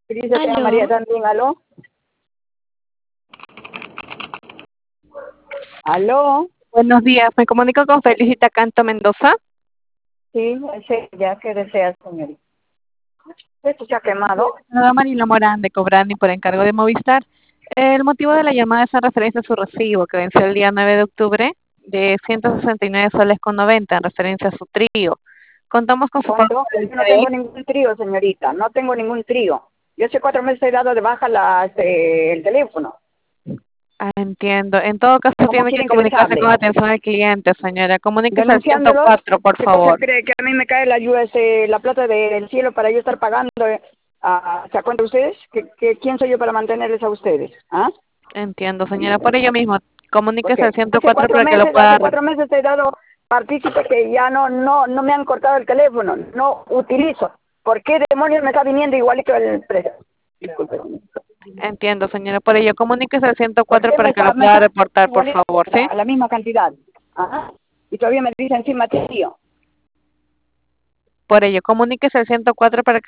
Dice, te María Aló, también, ¿aló? ¿Aló? buenos días. Me comunico con Felicita Canto Mendoza. Sí, ese, ya que desea, señorita. ¿Esto se ha quemado? Nada, Marilo Morán de Cobrani por encargo de Movistar. El motivo de la llamada es en referencia a su recibo que venció el día 9 de octubre de 169 soles con 90 en referencia a su trío. Contamos con su pago ¿Cuánto? por el Yo no interés. tengo ningún trío, señorita. No tengo ningún trío. Yo hace 4 meses he dado de baja el teléfono. Ah, entiendo. En todo caso, ¿Cómo tiene que quieren que les comunicarse con hable? atención al cliente, señora. Comuníquese al Denunciándolos. 104, por ¿Qué cosa favor. cree? ¿Que a mí me cae la plata del cielo para yo estar pagando? ¿Se cuenta ustedes? ¿Quién soy yo para mantenerles a ustedes? ¿Ah? Entiendo, señora. Por ello mismo, comuníquese al Porque 104 para que lo pueda... hace 4 meses he dado partícipe que ya no me han cortado el teléfono, no utilizo. ¿Por qué demonios me está viniendo igualito el precio? Disculpe. Entiendo, señora. Por ello, comuníquese al ¿Por 104 qué para que lo me pueda está reportar, por igualito favor, ¿sí? la misma cantidad? Ajá. Y todavía me dice encima tío. Por ello, comuníquese al 104 para que